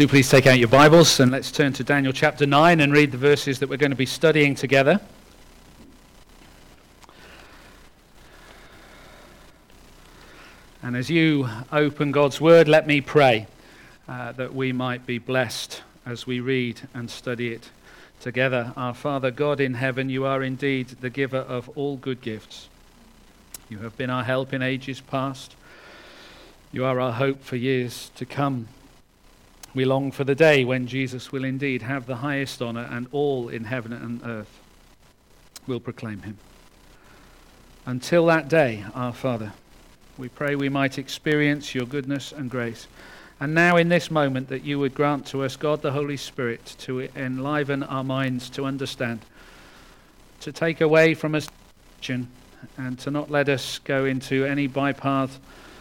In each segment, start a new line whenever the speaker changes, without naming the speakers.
Do please take out your Bibles and let's turn to Daniel chapter 9 and read the verses that we're going to be studying together. And as you open God's word, let me pray that we might be blessed as we read and study it together. Our Father God in heaven, you are indeed the giver of all good gifts. You have been our help in ages past. You are our hope for years to come. We long for the day when Jesus will indeed have the highest honor, and all in heaven and earth will proclaim him. Until that day, our Father, we pray we might experience your goodness and grace. And now in this moment that you would grant to us, God the Holy Spirit, to enliven our minds to understand, to take away from us and to not let us go into any bypath,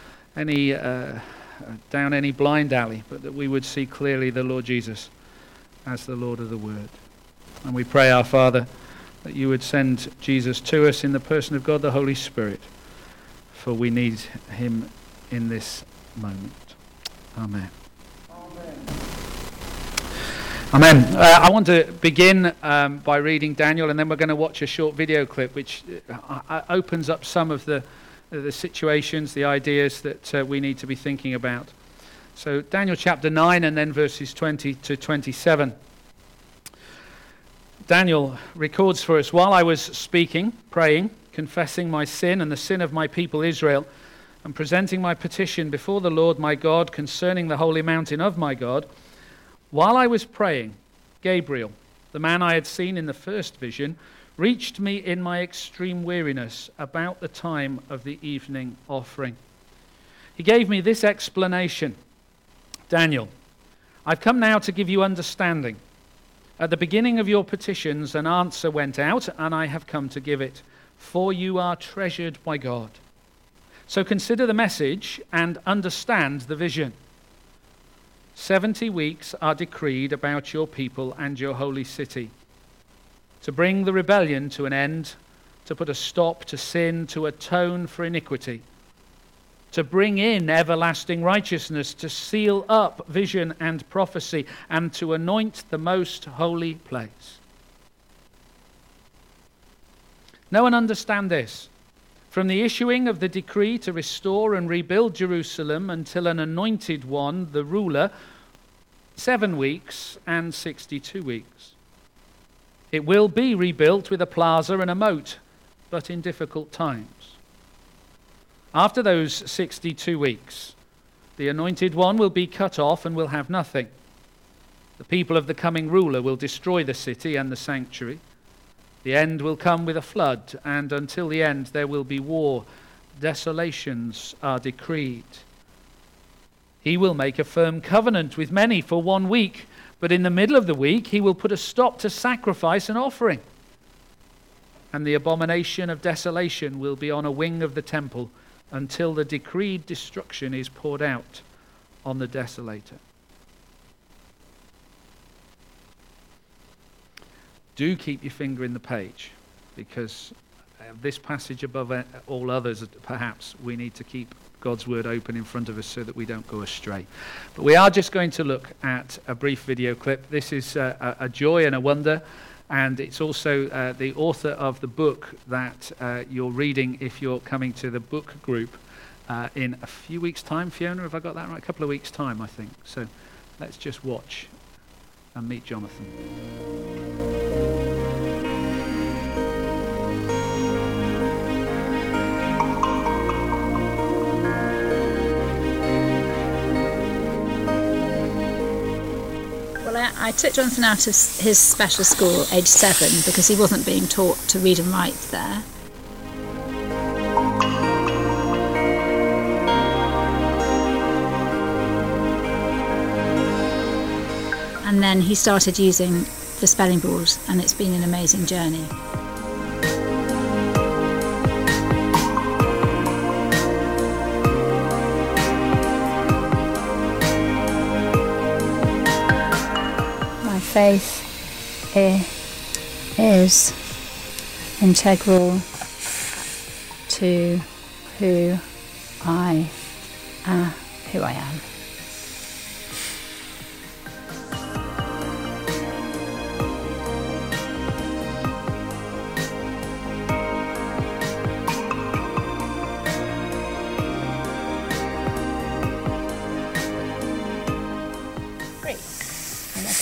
down any blind alley, but that we would see clearly the Lord Jesus as the Lord of the Word. And we pray, our Father, that you would send Jesus to us in the person of God the Holy Spirit, for we need him in this moment. Amen. Amen. I want to begin by reading Daniel, and then we're going to watch a short video clip which opens up some of the situations, the ideas that we need to be thinking about. So Daniel chapter 9 and then verses 20 to 27. Daniel records for us, while I was speaking, praying, confessing my sin and the sin of my people Israel, and presenting my petition before the Lord my God concerning the holy mountain of my God, while I was praying, Gabriel, the man I had seen in the first vision, reached me in my extreme weariness about the time of the evening offering. He gave me this explanation: Daniel, I've come now to give you understanding. At the beginning of your petitions an answer went out, and I have come to give it, for you are treasured by God. So consider the message and understand the vision. 70 weeks are decreed about your people and your holy city, to bring the rebellion to an end, to put a stop to sin, to atone for iniquity, to bring in everlasting righteousness, to seal up vision and prophecy, and to anoint the most holy place. Know and understand this. From the issuing of the decree to restore and rebuild Jerusalem until an anointed one, the ruler, 7 weeks and 62 weeks. It will be rebuilt with a plaza and a moat, but in difficult times. After those 62 weeks, the anointed one will be cut off and will have nothing. The people of the coming ruler will destroy the city and the sanctuary. The end will come with a flood, and until the end there will be war. Desolations are decreed. He will make a firm covenant with many for 1 week, but in the middle of the week he will put a stop to sacrifice and offering. And the abomination of desolation will be on a wing of the temple until the decreed destruction is poured out on the desolator. Do keep your finger in the page, because this passage above all others, perhaps we need to keep God's word open in front of us so that we don't go astray. But we are just going to look at a brief video clip. This is a joy and a wonder, and it's also the author of the book that you're reading if you're coming to the book group in a few weeks' time. Fiona, have I got that right? A couple of weeks' time, I think. So let's just watch and meet Jonathan.
I took Jonathan out of his special school, age 7, because he wasn't being taught to read and write there. And then he started using the spelling board, and it's been an amazing journey. Faith is integral to who I am.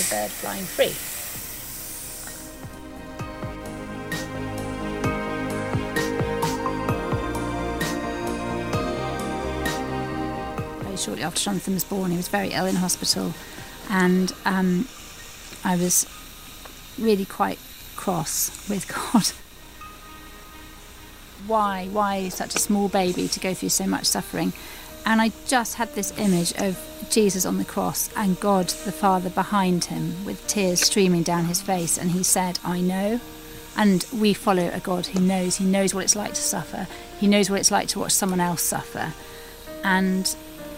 bird flying free. Very shortly after Jonathan was born, he was very ill in hospital, and I was really quite cross with God. Why such a small baby to go through so much suffering? And I just had this image of Jesus on the cross and God the Father behind him with tears streaming down his face, and he said, I know. And we follow a God who knows what it's like to suffer. He knows what it's like to watch someone else suffer. And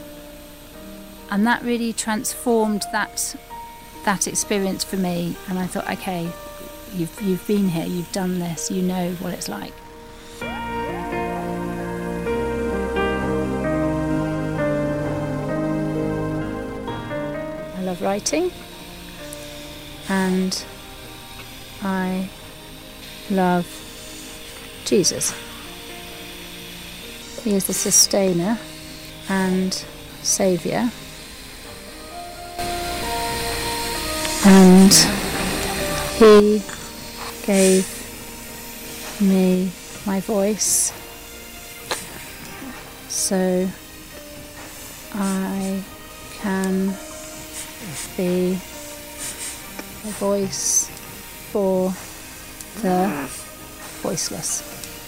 that really transformed that experience for me. And I thought, okay, you've been here, you've done this, you know what it's like. I love writing, and I love Jesus. He is the sustainer and saviour, and he gave me my voice so I can be a voice for the voiceless.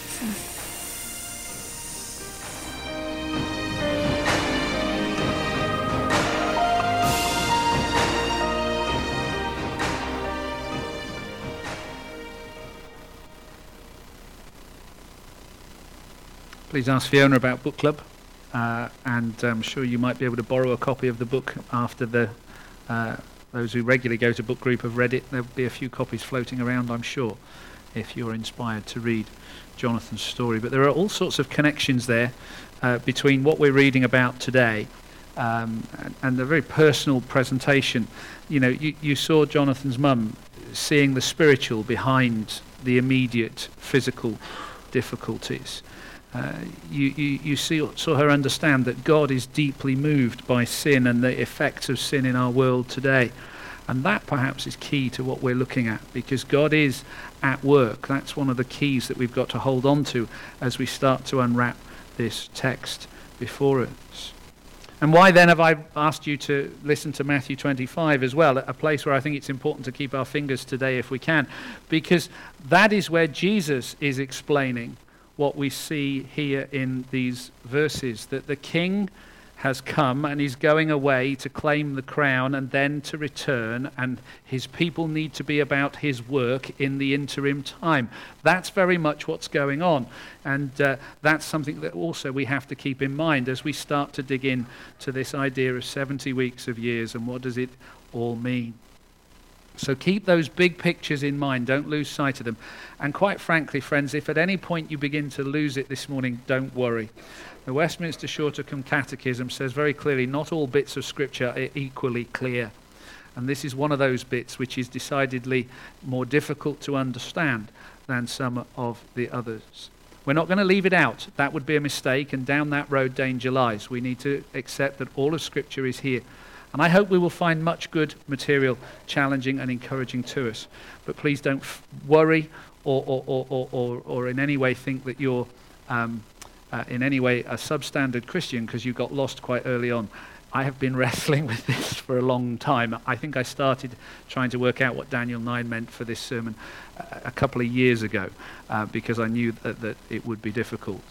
Please ask Fiona about book club, and I'm sure you might be able to borrow a copy of the book after those who regularly go to book group have read it. There'll be a few copies floating around, I'm sure, if you're inspired to read Jonathan's story. But there are all sorts of connections there between what we're reading about today and a very personal presentation. You know, you saw Jonathan's mum seeing the spiritual behind the immediate physical difficulties. You saw her understand that God is deeply moved by sin and the effects of sin in our world today. And that perhaps is key to what we're looking at, because God is at work. That's one of the keys that we've got to hold on to as we start to unwrap this text before us. And why then have I asked you to listen to Matthew 25 as well, a place where I think it's important to keep our fingers today if we can, because that is where Jesus is explaining what we see here in these verses, that the king has come and he's going away to claim the crown and then to return, and his people need to be about his work in the interim time. That's very much what's going on, and that's something that also we have to keep in mind as we start to dig in to this idea of 70 weeks of years and what does it all mean. So keep those big pictures in mind. Don't lose sight of them. And quite frankly, friends, if at any point you begin to lose it this morning, don't worry. The Westminster Shorter-come Catechism says very clearly, not all bits of Scripture are equally clear. And this is one of those bits which is decidedly more difficult to understand than some of the others. We're not going to leave it out. That would be a mistake, and down that road danger lies. We need to accept that all of Scripture is here. And I hope we will find much good material challenging and encouraging to us. But please don't worry or in any way think that you're in any way a substandard Christian because you got lost quite early on. I have been wrestling with this for a long time. I think I started trying to work out what Daniel 9 meant for this sermon a couple of years ago because I knew that it would be difficult.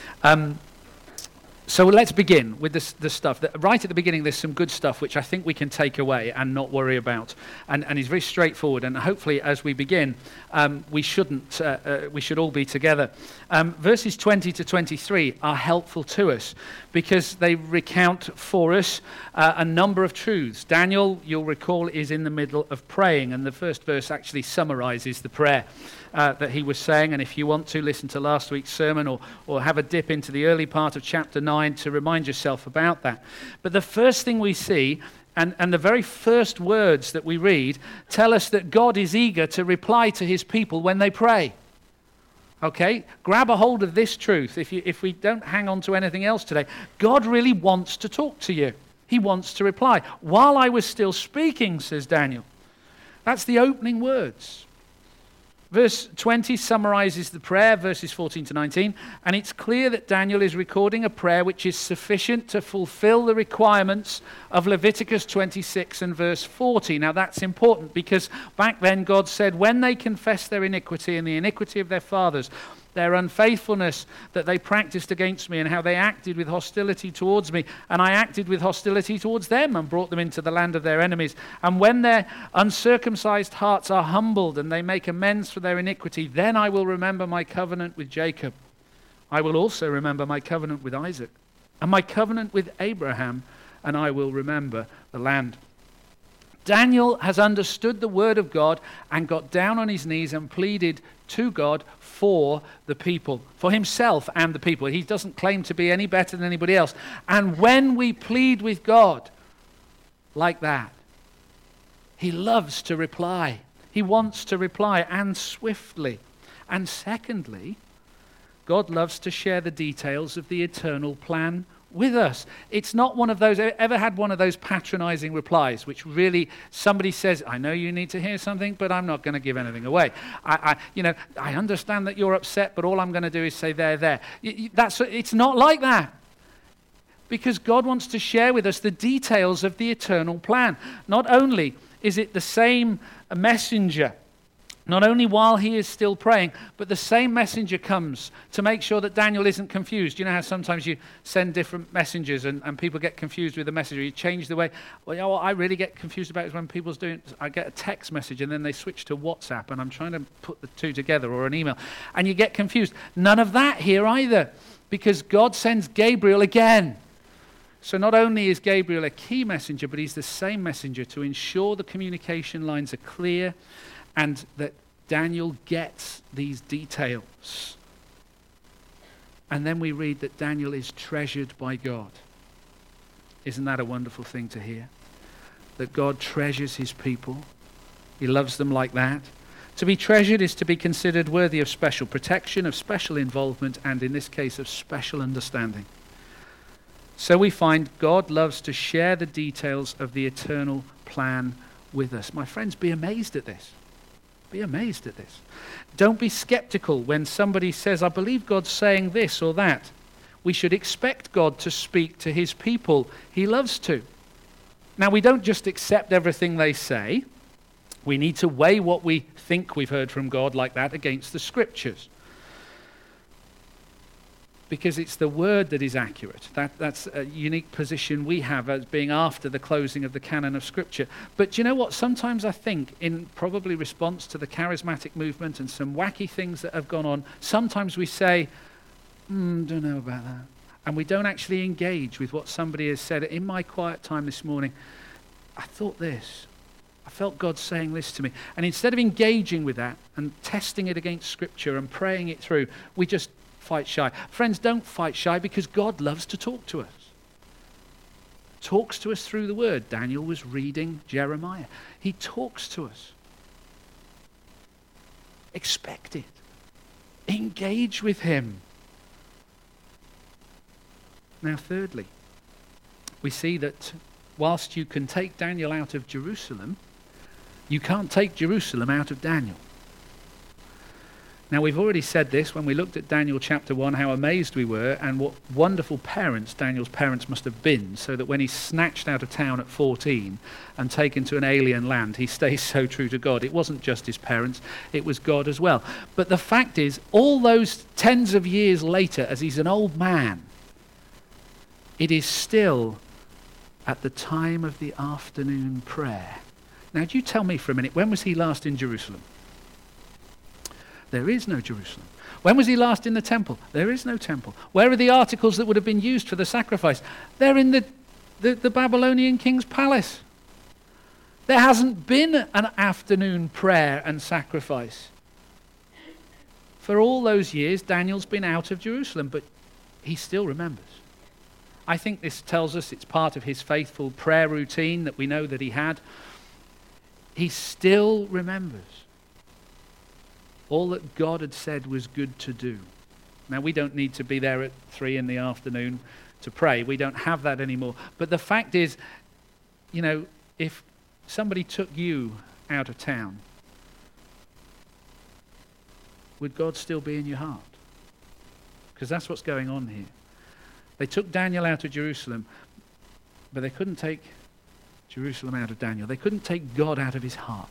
So let's begin with the stuff. Right at the beginning, there's some good stuff which I think we can take away and not worry about. And it's very straightforward. And hopefully, as we begin, we should all be together. Verses 20 to 23 are helpful to us because they recount for us a number of truths. Daniel, you'll recall, is in the middle of praying, and the first verse actually summarizes the prayer that he was saying. And if you want to listen to last week's sermon or have a dip into the early part of chapter 9 to remind yourself about that. But the first thing we see, and the very first words that we read, tell us that God is eager to reply to his people when they pray. Okay? Grab a hold of this truth. If we don't hang on to anything else today, God really wants to talk to you. He wants to reply. While I was still speaking, says Daniel, That's the opening words. Verse 20 summarizes the prayer, verses 14 to 19, and it's clear that Daniel is recording a prayer which is sufficient to fulfill the requirements of Leviticus 26 and verse 40. Now that's important because back then God said, when they confess their iniquity and the iniquity of their fathers, their unfaithfulness that they practiced against me and how they acted with hostility towards me, and I acted with hostility towards them and brought them into the land of their enemies. And when their uncircumcised hearts are humbled and they make amends for their iniquity, then I will remember my covenant with Jacob. I will also remember my covenant with Isaac and my covenant with Abraham, and I will remember the land. Daniel has understood the word of God and got down on his knees and pleaded to God for the people, for himself and the people. He doesn't claim to be any better than anybody else. And when we plead with God like that, he loves to reply. He wants to reply, and swiftly. And secondly, God loves to share the details of the eternal plan with us. It's not one of those, ever had one of those patronizing replies, which really somebody says, I know you need to hear something, but I'm not going to give anything away. I understand that you're upset, but all I'm going to do is say there. It's not like that. Because God wants to share with us the details of the eternal plan. Not only is it the same messenger, not only while he is still praying, but the same messenger comes to make sure that Daniel isn't confused. You know how sometimes you send different messengers and people get confused with the messenger. You change the way. Well, you know what I really get confused about is when people's doing, I get a text message and then they switch to WhatsApp and I'm trying to put the two together, or an email, and you get confused. None of that here either, because God sends Gabriel again. So not only is Gabriel a key messenger, but he's the same messenger to ensure the communication lines are clear and that Daniel gets these details. And then we read that Daniel is treasured by God. Isn't that a wonderful thing to hear? That God treasures his people. He loves them like that. To be treasured is to be considered worthy of special protection, of special involvement, and in this case of special understanding. So we find God loves to share the details of the eternal plan with us. My friends, be amazed at this. Be amazed at this. Don't be skeptical when somebody says, I believe God's saying this or that. We should expect God to speak to his people. He loves to. Now, we don't just accept everything they say. We need to weigh what we think we've heard from God like that against the scriptures. Because it's the word that is accurate. That's a unique position we have as being after the closing of the canon of Scripture. But do you know what? Sometimes I think, in probably response to the charismatic movement and some wacky things that have gone on, sometimes we say, don't know about that. And we don't actually engage with what somebody has said. In my quiet time this morning, I thought this. I felt God saying this to me. And instead of engaging with that and testing it against Scripture and praying it through, we just fight shy. Friends, don't fight shy, because God loves to talk to us. Talks to us through the word. Daniel was reading Jeremiah. He talks to us. Expect it. Engage with him. Now, thirdly, we see that whilst you can take Daniel out of Jerusalem, you can't take Jerusalem out of Daniel. Now, we've already said this when we looked at Daniel chapter 1, how amazed we were and what wonderful parents Daniel's parents must have been, so that when he's snatched out of town at 14 and taken to an alien land, he stays so true to God. It wasn't just his parents, it was God as well. But the fact is, all those tens of years later, as he's an old man, it is still at the time of the afternoon prayer. Now, do you tell me for a minute, when was he last in Jerusalem? There is no Jerusalem. When was he last in the temple? There is no temple. Where are the articles that would have been used for the sacrifice? They're in the Babylonian king's palace. There hasn't been an afternoon prayer and sacrifice. For all those years, Daniel's been out of Jerusalem, but he still remembers. I think this tells us it's part of his faithful prayer routine that we know that he had. He still remembers all that God had said was good to do. Now, we don't need to be there at 3 p.m. to pray. We don't have that anymore. But the fact is, if somebody took you out of town, would God still be in your heart? Because that's what's going on here. They took Daniel out of Jerusalem, but they couldn't take Jerusalem out of Daniel. They couldn't take God out of his heart.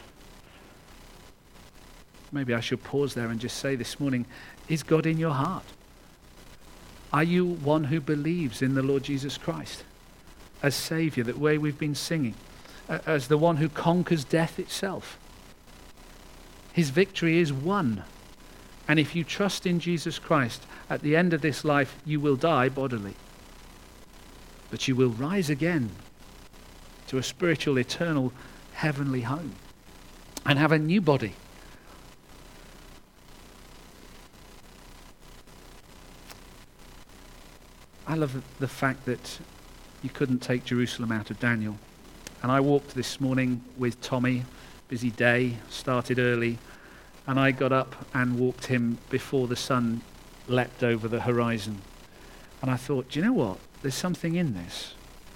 Maybe I should pause there and just say this morning, is God in your heart? Are you one who believes in the Lord Jesus Christ as Saviour, that way we've been singing, as the one who conquers death itself? His victory is won. And if you trust in Jesus Christ, at the end of this life, you will die bodily. But you will rise again to a spiritual, eternal, heavenly home and have a new body. I love the fact that you couldn't take Jerusalem out of Daniel. And I walked this morning with Tommy, busy day, started early, and I got up and walked him before the sun leapt over the horizon. And I thought, do you know what? There's something in this.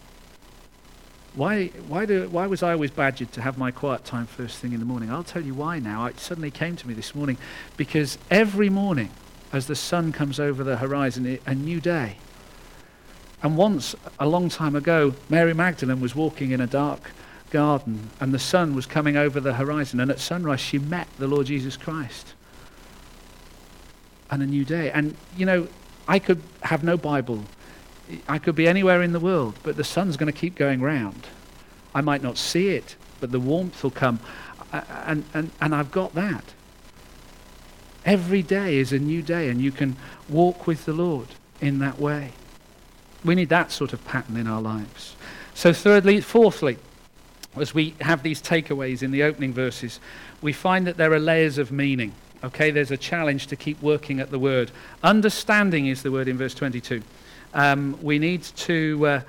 Why was I always badgered to have my quiet time first thing in the morning? I'll tell you why now. It suddenly came to me this morning. Because every morning, as the sun comes over the horizon, a new day. And once, a long time ago, Mary Magdalene was walking in a dark garden and the sun was coming over the horizon, and at sunrise she met the Lord Jesus Christ. And a new day. And, you know, I could have no Bible. I could be anywhere in the world, but the sun's going to keep going round. I might not see it, but the warmth will come. And I've got that. Every day is a new day, and you can walk with the Lord in that way. We need that sort of pattern in our lives. So fourthly, as we have these takeaways in the opening verses, we find that there are layers of meaning. Okay, there's a challenge to keep working at the word. Understanding is the word in verse 22. We need to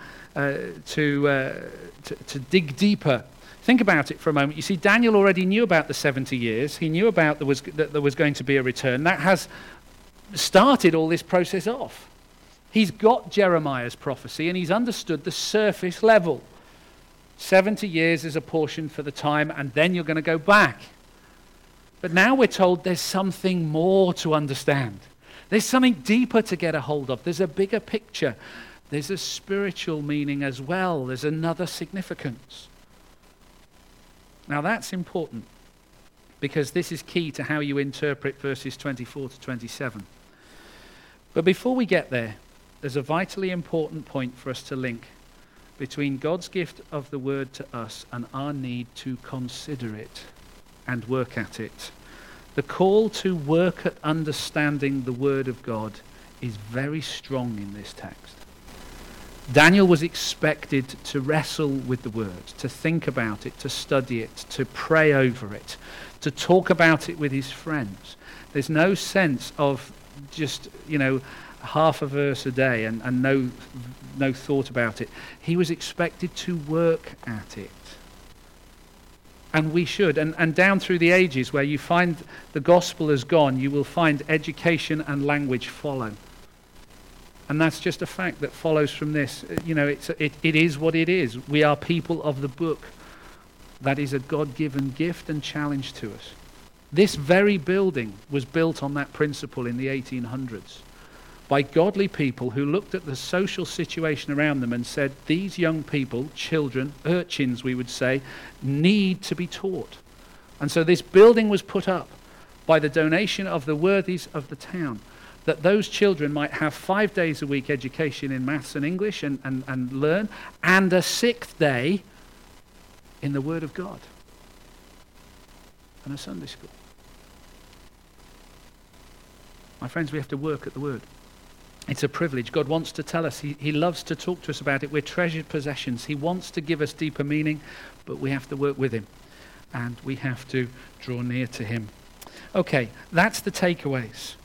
dig deeper. Think about it for a moment. You see, Daniel already knew about the 70 years. He knew about that there was going to be a return. That has started all this process off. He's got Jeremiah's prophecy and he's understood the surface level. 70 years is a portion for the time, and then you're going to go back. But now we're told there's something more to understand. There's something deeper to get a hold of. There's a bigger picture. There's a spiritual meaning as well. There's another significance. Now that's important, because this is key to how you interpret verses 24 to 27. But before we get there, there's a vitally important point for us to link between God's gift of the word to us and our need to consider it and work at it. The call to work at understanding the word of God is very strong in this text. Daniel was expected to wrestle with the word, to think about it, to study it, to pray over it, to talk about it with his friends. There's no sense of just, half a verse a day and no thought about it. He was expected to work at it. And we should. And down through the ages, where you find the gospel has gone, you will find education and language follow. And that's just a fact that follows from this. It is what it is. We are people of the book. That is a God-given gift and challenge to us. This very building was built on that principle in the 1800s. By godly people who looked at the social situation around them and said, these young people, children, urchins we would say, need to be taught. And so this building was put up by the donation of the worthies of the town, that those children might have 5 days a week education in maths and English and learn, and a 6th day in the Word of God and a Sunday school. My friends, we have to work at the Word. It's a privilege. God wants to tell us. He loves to talk to us about it. We're treasured possessions. He wants to give us deeper meaning, but we have to work with him. And we have to draw near to him. Okay, that's the takeaways.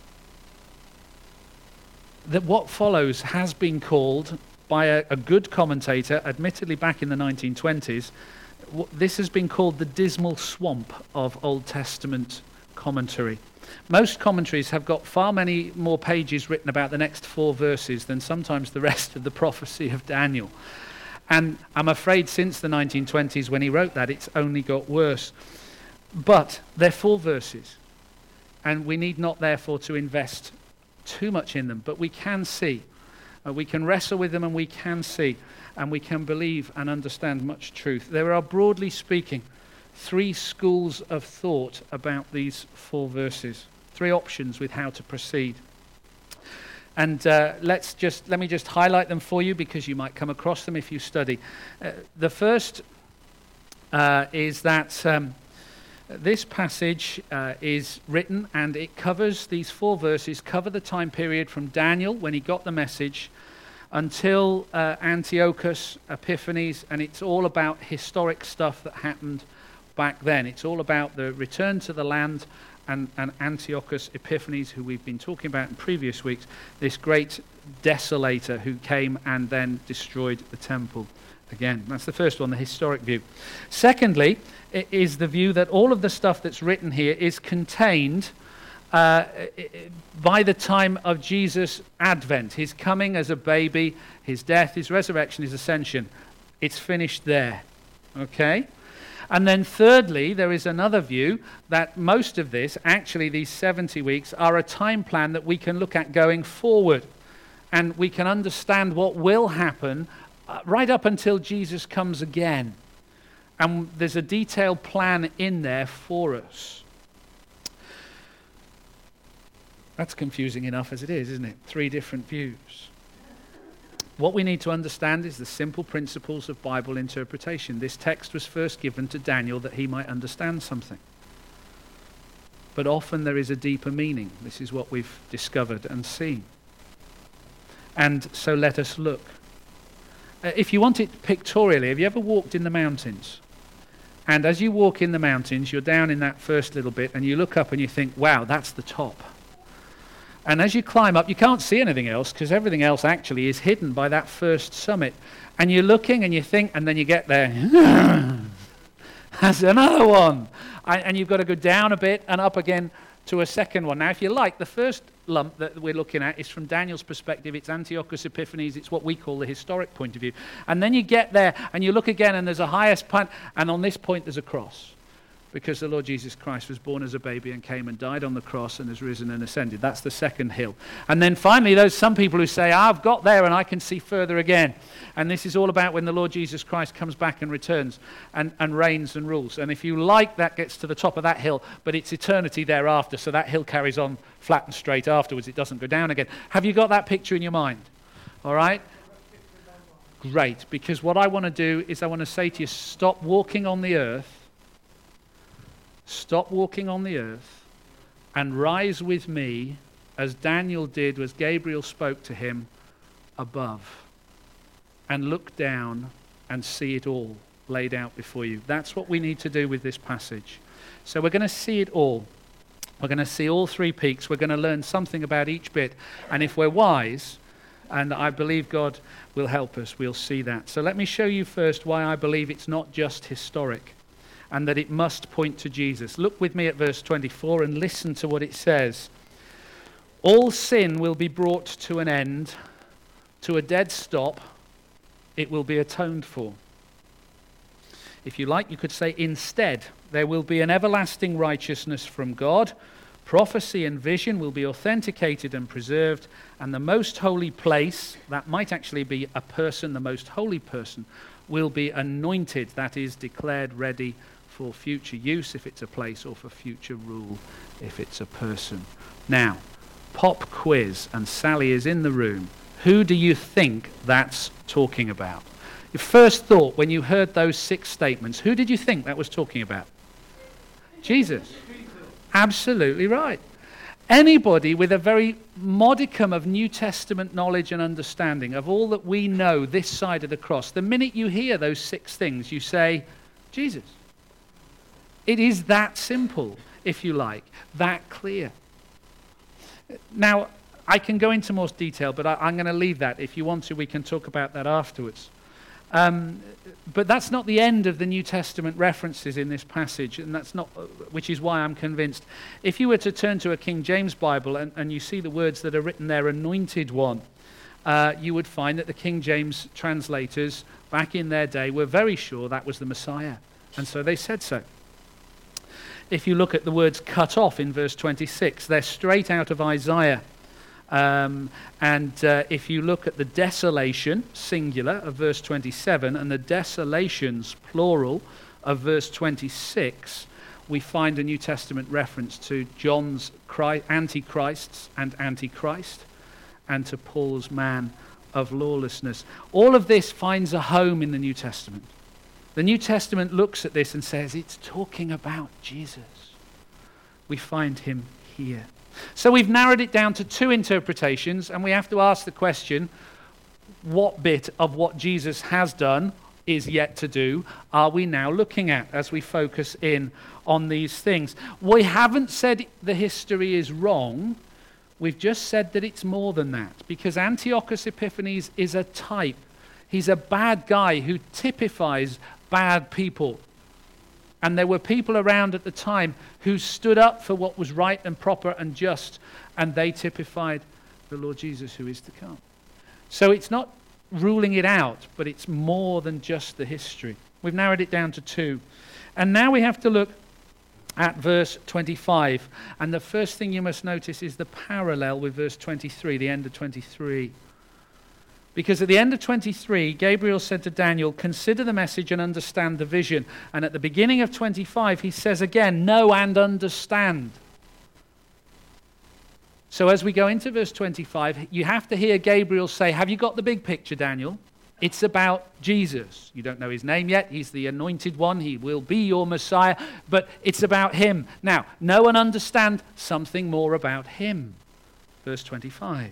That what follows has been called by a good commentator, admittedly back in the 1920s, this has been called the dismal swamp of Old Testament commentary. Most commentaries have got far many more pages written about the next 4 verses than sometimes the rest of the prophecy of Daniel. And I'm afraid since the 1920s when he wrote that, it's only got worse. But they're 4 verses. And we need not therefore to invest too much in them. But we can see. We can wrestle with them and we can see. And we can believe and understand much truth. There are, broadly speaking, 3 schools of thought about these 4 verses. 3 options with how to proceed. And let me just highlight them for you because you might come across them if you study. The first is that this passage is written and it covers, these 4 verses cover the time period from Daniel when he got the message until Antiochus Epiphanes, and it's all about historic stuff that happened back then. It's all about the return to the land and Antiochus Epiphanes, who we've been talking about in previous weeks, this great desolator who came and then destroyed the temple again. That's the first one, the historic view. Secondly, it is the view that all of the stuff that's written here is contained by the time of Jesus' advent, his coming as a baby, his death, his resurrection, his ascension. It's finished there. Okay? And then thirdly, there is another view that most of this, actually these 70 weeks, are a time plan that we can look at going forward. And we can understand what will happen right up until Jesus comes again. And there's a detailed plan in there for us. That's confusing enough as it is, isn't it? 3 different views. What we need to understand is the simple principles of Bible interpretation. This text was first given to Daniel that he might understand something. But often there is a deeper meaning. This is what we've discovered and seen. And so let us look. If you want it pictorially, have you ever walked in the mountains? And as you walk in the mountains, you're down in that first little bit and you look up and you think, wow, that's the top. And as you climb up, you can't see anything else because everything else actually is hidden by that first summit. And you're looking and you think, and then you get there. That's another one. And you've got to go down a bit and up again to a second one. Now, if you like, the first lump that we're looking at is from Daniel's perspective. It's Antiochus Epiphanes. It's what we call the historic point of view. And then you get there and you look again and there's a highest point. And on this point, there's a cross. Because the Lord Jesus Christ was born as a baby and came and died on the cross and has risen and ascended. That's the second hill. And then finally, there's some people who say, I've got there and I can see further again. And this is all about when the Lord Jesus Christ comes back and returns and reigns and rules. And if you like, that gets to the top of that hill, but it's eternity thereafter. So that hill carries on flat and straight afterwards. It doesn't go down again. Have you got that picture in your mind? All right? Great. Because what I want to do is I want to say to you, stop walking on the earth. Stop walking on the earth and rise with me as Daniel did, as Gabriel spoke to him, above. And look down and see it all laid out before you. That's what we need to do with this passage. So we're going to see it all. We're going to see all 3 peaks. We're going to learn something about each bit. And if we're wise, and I believe God will help us, we'll see that. So let me show you first why I believe it's not just historic, and that it must point to Jesus. Look with me at verse 24 and listen to what it says. All sin will be brought to an end, to a dead stop. It will be atoned for. If you like, you could say instead, there will be an everlasting righteousness from God. Prophecy and vision will be authenticated and preserved, and the most holy place, that might actually be a person, the most holy person, will be anointed, that is, declared ready for future use if it's a place, or for future rule if it's a person. Now, pop quiz, and Sally is in the room. Who do you think that's talking about? Your first thought when you heard those 6 statements, who did you think that was talking about? Jesus. Absolutely right. Anybody with a very modicum of New Testament knowledge and understanding of all that we know this side of the cross, the minute you hear those 6 things, you say, Jesus. It is that simple, if you like, that clear. Now, I can go into more detail, but I'm going to leave that. If you want to, we can talk about that afterwards. But that's not the end of the New Testament references in this passage, and that's not, which is why I'm convinced. If you were to turn to a King James Bible and you see the words that are written there, anointed one, you would find that the King James translators back in their day were very sure that was the Messiah. And so they said so. If you look at the words cut off in verse 26, they're straight out of Isaiah. If you look at the desolation, singular, of verse 27 and the desolations, plural, of verse 26, we find a New Testament reference to John's antichrists and antichrist, and to Paul's man of lawlessness. All of this finds a home in the New Testament. The New Testament looks at this and says it's talking about Jesus. We find him here. So we've narrowed it down to two interpretations, and we have to ask the question, what bit of what Jesus has done is yet to do are we now looking at as we focus in on these things? We haven't said the history is wrong. We've just said that it's more than that, because Antiochus Epiphanes is a type. He's a bad guy who typifies bad people. And there were people around at the time who stood up for what was right and proper and just, and they typified the Lord Jesus who is to come. So it's not ruling it out, but it's more than just the history. We've narrowed it down to two. And now we have to look at verse 25. And the first thing you must notice is the parallel with verse 23, the end of 23. Because at the end of 23, Gabriel said to Daniel, consider the message and understand the vision. And at the beginning of 25, he says again, know and understand. So as we go into verse 25, you have to hear Gabriel say, have you got the big picture, Daniel? It's about Jesus. You don't know his name yet. He's the anointed one. He will be your Messiah. But it's about him. Now, know and understand something more about him. Verse 25.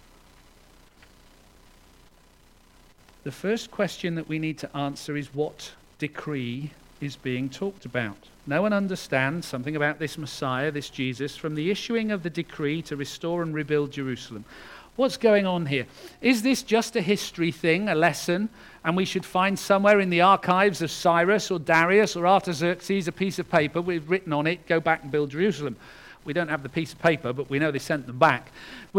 The first question that we need to answer is what decree is being talked about. Know and understand something about this Messiah, this Jesus, from the issuing of the decree to restore and rebuild Jerusalem. What's going on here? Is this just a history thing, a lesson, and we should find somewhere in the archives of Cyrus or Darius or Artaxerxes a piece of paper with written on it, go back and build Jerusalem? We don't have the piece of paper, but we know they sent them back.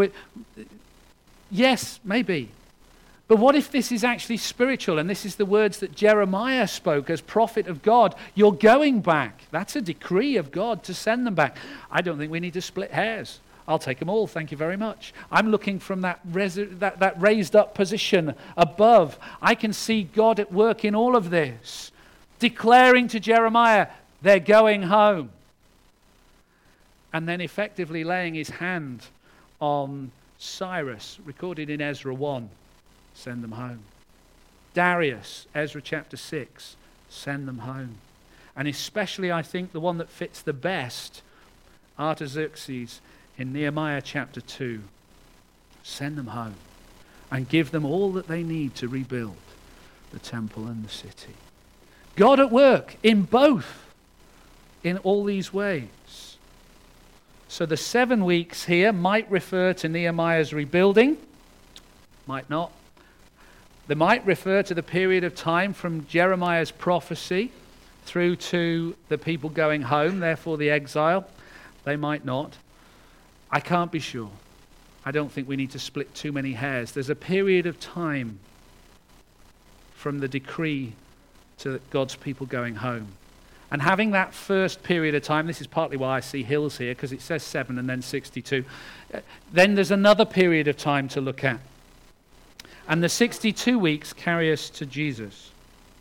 Yes, maybe. But what if this is actually spiritual, and this is the words that Jeremiah spoke as prophet of God? You're going back. That's a decree of God to send them back. I don't think we need to split hairs. I'll take them all, thank you very much. I'm looking from that raised up position above. I can see God at work in all of this, declaring to Jeremiah, they're going home. And then effectively laying his hand on Cyrus, recorded in Ezra 1. Send them home. Darius, Ezra chapter 6, send them home. And especially, I think, the one that fits the best, Artaxerxes, in Nehemiah chapter 2. Send them home and give them all that they need to rebuild the temple and the city. God at work in both, in all these ways. So the 7 weeks here might refer to Nehemiah's rebuilding, might not. They might refer to the period of time from Jeremiah's prophecy through to the people going home, therefore the exile. They might not. I can't be sure. I don't think we need to split too many hairs. There's a period of time from the decree to God's people going home. And having that first period of time, this is partly why I see hills here, because it says 7 and then 62. Then there's another period of time to look at. And the 62 weeks carry us to Jesus.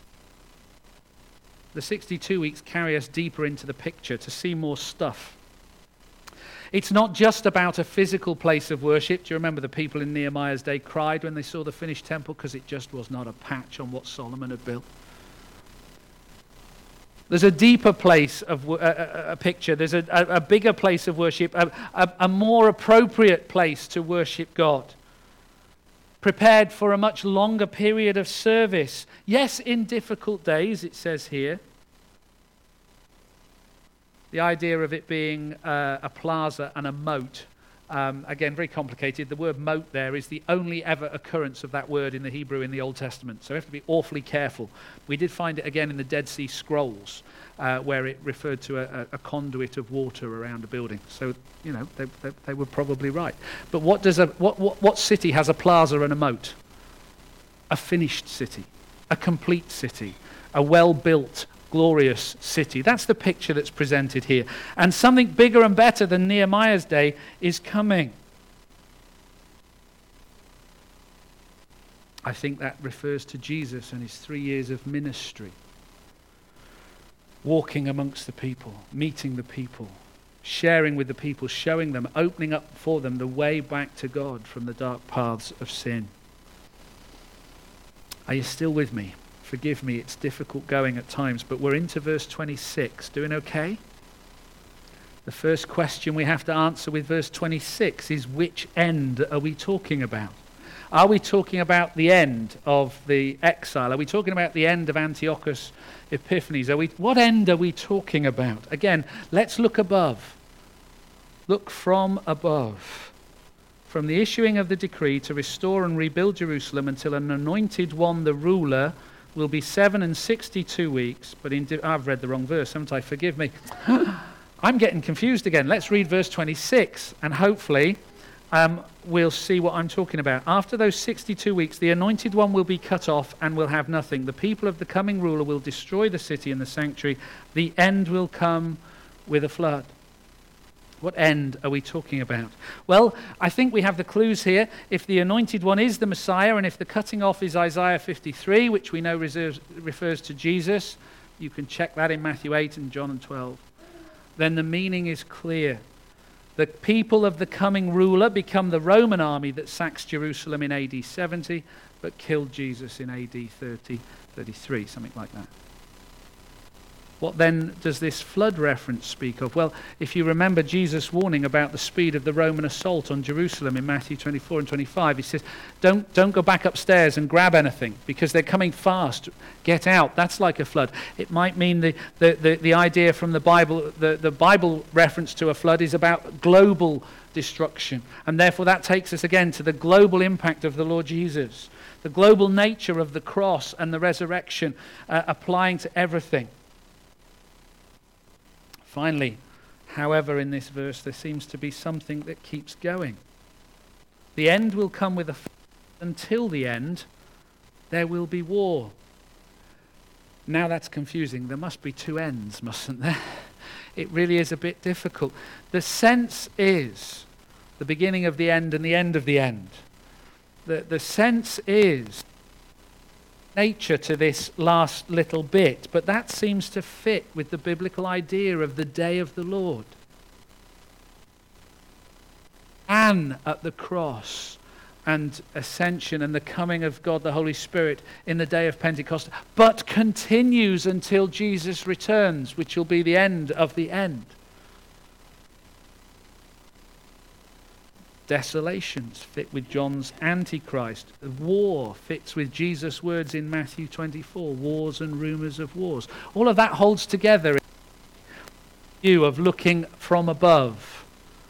The 62 weeks carry us deeper into the picture to see more stuff. It's not just about a physical place of worship. Do you remember the people in Nehemiah's day cried when they saw the finished temple because it just was not a patch on what Solomon had built? There's a deeper place of a picture. There's a bigger place of worship, a more appropriate place to worship God. Prepared for a much longer period of service. Yes, in difficult days, it says here. The idea of it being a plaza and a moat. Again, very complicated. The word moat there is the only ever occurrence of that word in the Hebrew in the Old Testament. So we have to be awfully careful. We did find it again in the Dead Sea Scrolls, where it referred to a conduit of water around a building. So, you know, they were probably right. But what city has a plaza and a moat? A finished city. a complete city, a well-built, glorious city. That's the picture that's presented here. And something bigger and better than Nehemiah's day is coming. I think that refers to Jesus and his 3 years of ministry. Walking amongst the people, meeting the people, sharing with the people, showing them, opening up for them the way back to God from the dark paths of sin. Are you still with me? Forgive me, it's difficult going at times, but we're into verse 26. Doing okay? The first question we have to answer with verse 26 is, which end are we talking about? Are we talking about the end of the exile? Are we talking about the end of Antiochus Epiphanes? What end are we talking about? Again, let's look above. Look from above. From the issuing of the decree to restore and rebuild Jerusalem until an anointed one, the ruler, will be 7 and 62 weeks. But I've read the wrong verse, haven't I? Forgive me. I'm getting confused again. Let's read verse 26 and hopefully we'll see what I'm talking about. After those 62 weeks, the anointed one will be cut off and will have nothing. The people of the coming ruler will destroy the city and the sanctuary. The end will come with a flood. What end are we talking about? Well, I think we have the clues here. If the anointed one is the Messiah, and if the cutting off is Isaiah 53, which we know refers to Jesus, you can check that in Matthew 8 and John 12, then the meaning is clear. The people of the coming ruler become the Roman army that sacks Jerusalem in AD 70, but killed Jesus in AD 30, 33, something like that. What then does this flood reference speak of? Well, if you remember Jesus' warning about the speed of the Roman assault on Jerusalem in Matthew 24 and 25, he says, don't go back upstairs and grab anything because they're coming fast. Get out. That's like a flood. It might mean the idea from the Bible, the Bible reference to a flood is about global destruction. And therefore that takes us again to the global impact of the Lord Jesus, the global nature of the cross and the resurrection applying to everything. Finally, however, in this verse, there seems to be something that keeps going. The end will come with a flood. Until the end, there will be war. Now that's confusing. There must be two ends, mustn't there? It really is a bit difficult. The sense is the beginning of the end and the end of the end. The sense is nature to this last little bit, but that seems to fit with the biblical idea of the day of the Lord. And at the cross and ascension and the coming of God the Holy Spirit in the day of Pentecost, but continues until Jesus returns, which will be the end of the end. Desolations fit with John's Antichrist. The war fits with Jesus' words in Matthew 24, wars and rumors of wars. All of that holds together in the view of looking from above.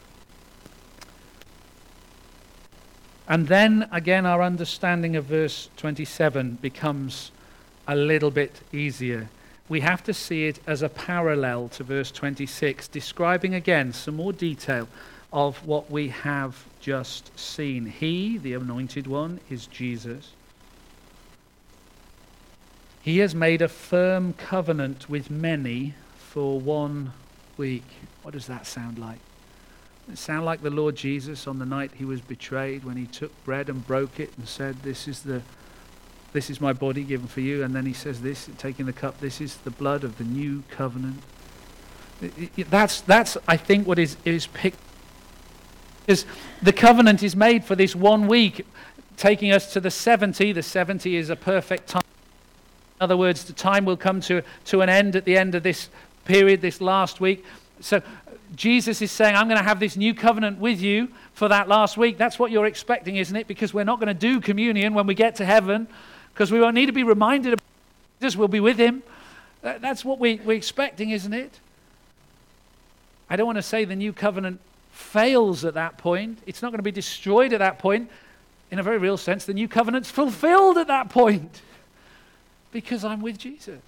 And then again our understanding of verse 27 becomes a little bit easier. We have to see it as a parallel to verse 26, describing again some more detail of what we have just seen. He, the anointed one, is Jesus. He has made a firm covenant with many for 1 week. What does that sound like? Does it sound like the Lord Jesus on the night he was betrayed, when he took bread and broke it and said, this is my body given for you, and then he says this, taking the cup, this is the blood of the new covenant. That's I think what is picked. Because the covenant is made for this 1 week, taking us to the 70. The 70 is a perfect time. In other words, the time will come to an end at the end of this period, this last week. So Jesus is saying, I'm going to have this new covenant with you for that last week. That's what you're expecting, isn't it? Because we're not going to do communion when we get to heaven, because we won't need to be reminded of Jesus. We'll be with him. That's what we're expecting, isn't it? I don't want to say the new covenant fails at that point. It's not going to be destroyed at that point. In a very real sense, the new covenant's fulfilled at that point because I'm with Jesus.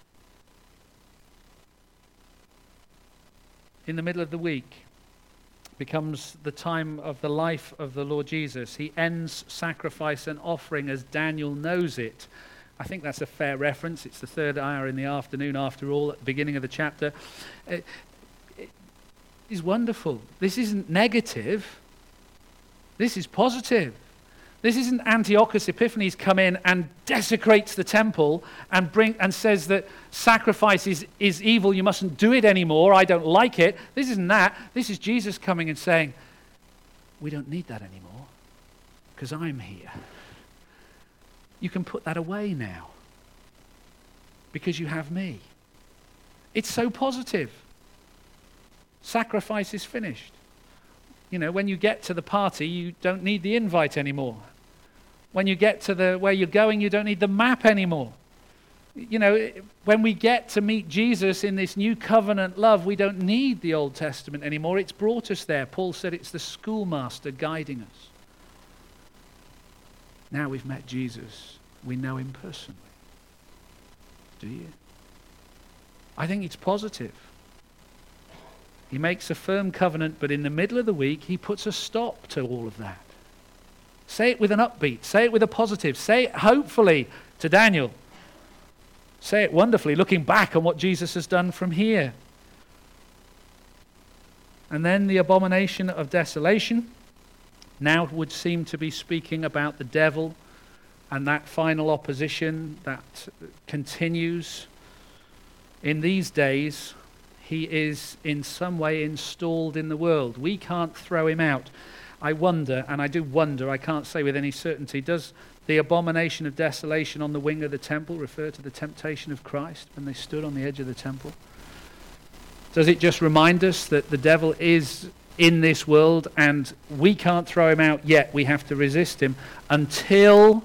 In the middle of the week, becomes the time of the life of the Lord Jesus. He ends sacrifice and offering as Daniel knows it. I think that's a fair reference. It's the third hour in the afternoon, after all, at the beginning of the chapter. It is wonderful. This isn't negative. This is positive. This isn't Antiochus Epiphanes come in and desecrates the temple and says that sacrifice is evil, you mustn't do it anymore, I don't like it. This isn't that. This is Jesus coming and saying, we don't need that anymore because I'm here. You can put that away now because you have me. It's so positive. Sacrifice is finished. You know, when you get to the party, you don't need the invite anymore. When you get to where you're going, you don't need the map anymore. You know, when we get to meet Jesus in this new covenant love, we don't need the Old Testament anymore. It's brought us there. Paul said it's the schoolmaster guiding us. Now we've met Jesus. We know him personally. Do you? I think it's positive. He makes a firm covenant, but in the middle of the week, he puts a stop to all of that. Say it with an upbeat. Say it with a positive. Say it hopefully to Daniel. Say it wonderfully, looking back on what Jesus has done from here. And then the abomination of desolation now would seem to be speaking about the devil and that final opposition that continues. In these days, he is in some way installed in the world. We can't throw him out. I wonder, and I do wonder, I can't say with any certainty, does the abomination of desolation on the wing of the temple refer to the temptation of Christ when they stood on the edge of the temple? Does it just remind us that the devil is in this world and we can't throw him out yet? We have to resist him until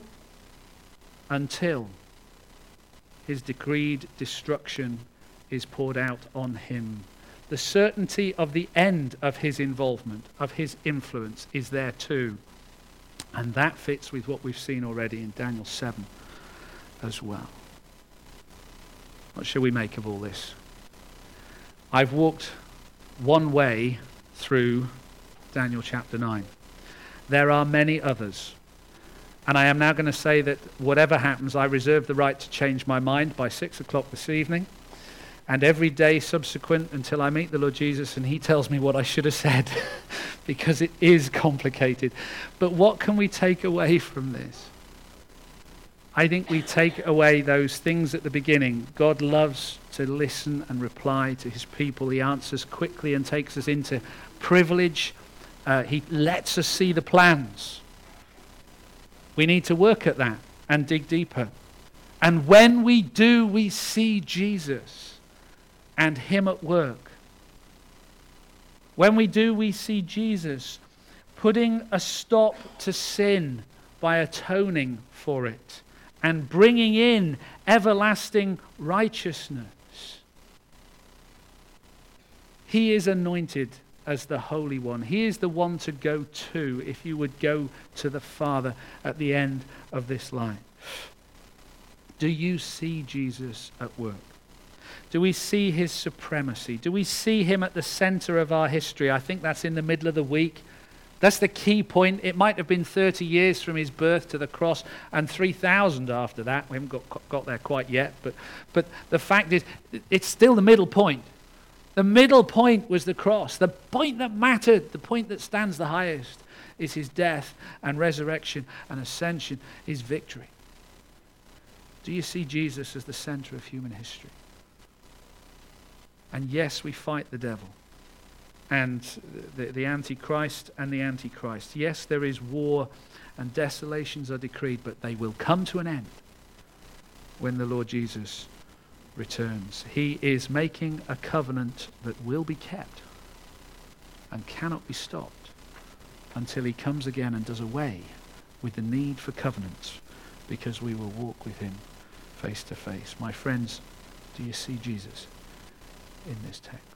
his decreed destruction is poured out on him. The certainty of the end of his involvement, of his influence, is there too. And that fits with what we've seen already in Daniel 7 as well. What shall we make of all this? I've walked one way through Daniel chapter 9. There are many others. And I am now going to say that whatever happens, I reserve the right to change my mind by 6 o'clock this evening. And every day subsequent until I meet the Lord Jesus and he tells me what I should have said, because it is complicated. But what can we take away from this? I think we take away those things at the beginning. God loves to listen and reply to his people. He answers quickly and takes us into privilege. He lets us see the plans. We need to work at that and dig deeper. And when we do, we see Jesus and him at work. When we do, we see Jesus putting a stop to sin by atoning for it and bringing in everlasting righteousness. He is anointed as the Holy One. He is the one to go to if you would go to the Father at the end of this life. Do you see Jesus at work? Do we see his supremacy? Do we see him at the center of our history? I think that's in the middle of the week. That's the key point. It might have been 30 years from his birth to the cross and 3,000 after that. We haven't got there quite yet. But the fact is, it's still the middle point. The middle point was the cross. The point that mattered, the point that stands the highest, is his death and resurrection and ascension, his victory. Do you see Jesus as the center of human history? And yes, we fight the devil and the Antichrist and the Antichrist. Yes, there is war and desolations are decreed, but they will come to an end when the Lord Jesus returns. He is making a covenant that will be kept and cannot be stopped until he comes again and does away with the need for covenants, because we will walk with him face to face. My friends, do you see Jesus in this text?